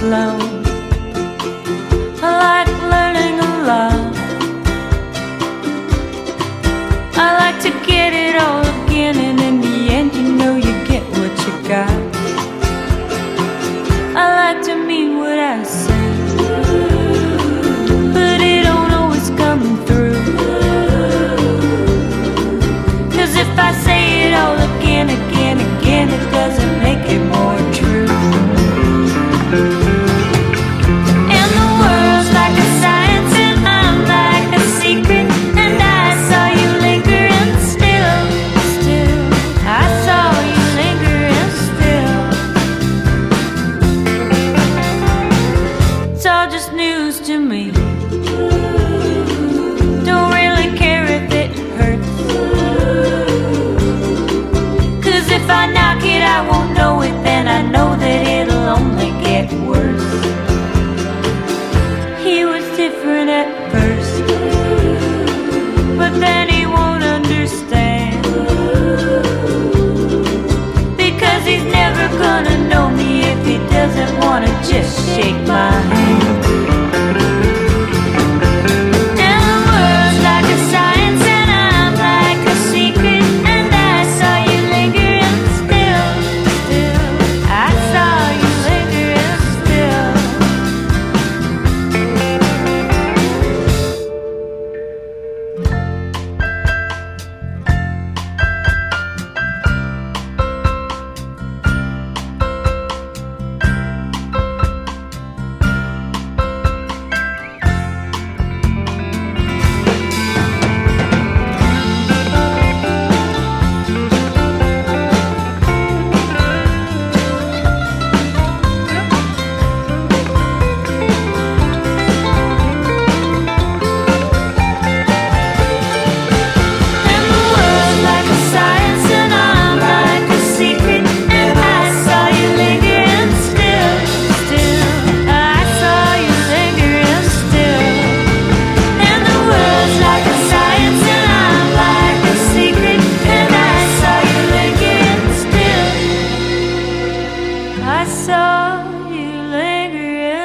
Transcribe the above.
alone. I like learning a lot. I like to get it all again, and in the end you know you get what you got. I like to mean what I say, but it don't always come through. 'Cause if I say it all again, again, again, it doesn't make it more true. And the world's like a science and I'm like a secret, and I saw you lingering still, still. I saw you lingering still. It's all just news to me. Don't really care if it hurts, 'cause if I knock it I won't know it, then I know that it'll only get worse. He was different at first, but then he won't understand, because he's never gonna know me if he doesn't wanna just shake my hand. And the world's like a science and I'm like a secret, and I saw you lingering still, still. I saw you lingering still. And the world's like a science and I'm like a secret, and I saw you lingering still, still. I saw you lingering still. And the world's like a science and I'm like a secret, and I saw you lingering still. I saw you lingering